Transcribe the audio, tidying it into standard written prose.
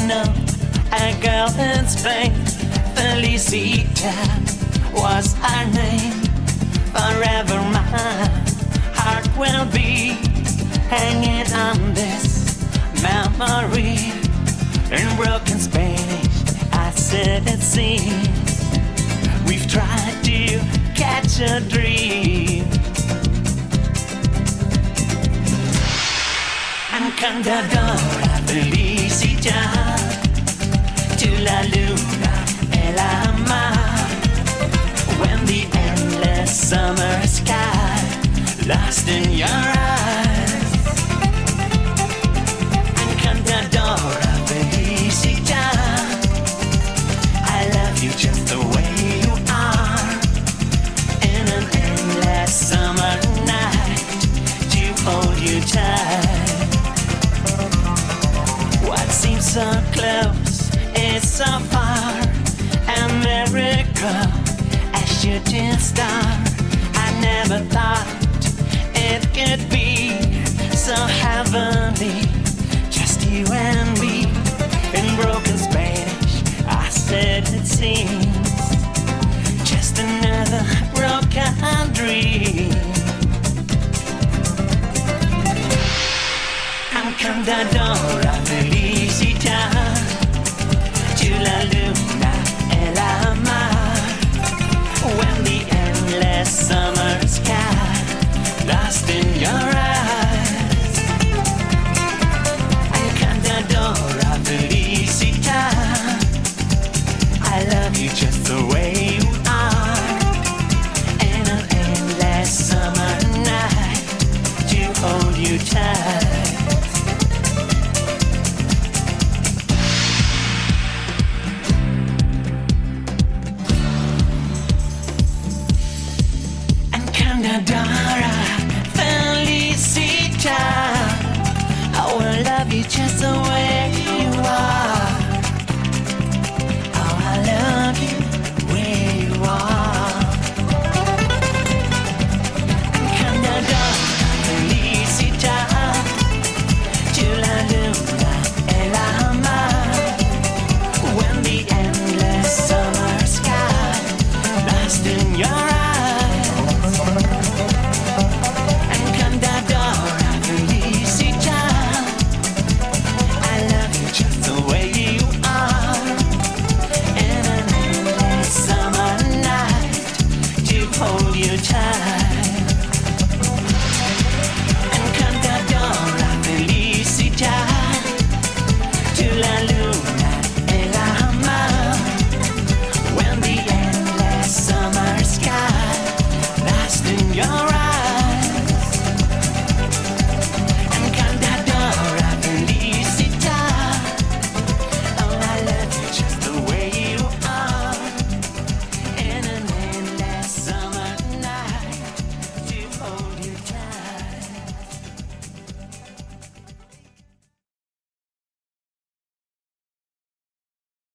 know a girl in Spain, Felicita was her name. Forever my heart will be hanging on this memory. In broken Spanish I said it seems we've tried to catch a dream. Encantadora, felicidad, to la luna y la mar. When the endless summer sky lost in your eyes. Encantadora, felicidad, I love you just the way you are. In an endless summer night, to hold you tight. What seems so close is so far. A miracle, a shooting star. I never thought it could be so heavenly, just you and me. In broken Spanish I said it seems just another broken dream. Encantadora, felicidad, to la luna y la mar. When the endless summer sky lost in your eyes. Encantadora, felicidad, I love you just the way you are. In an endless summer night, to hold you tight. Encantadora, felicita, I will love you just the way you are. Oh, I love you where you are. Encantadora, felicita, to la luna y la mar. When the endless summer sky lost in your eyes. Hold you tight.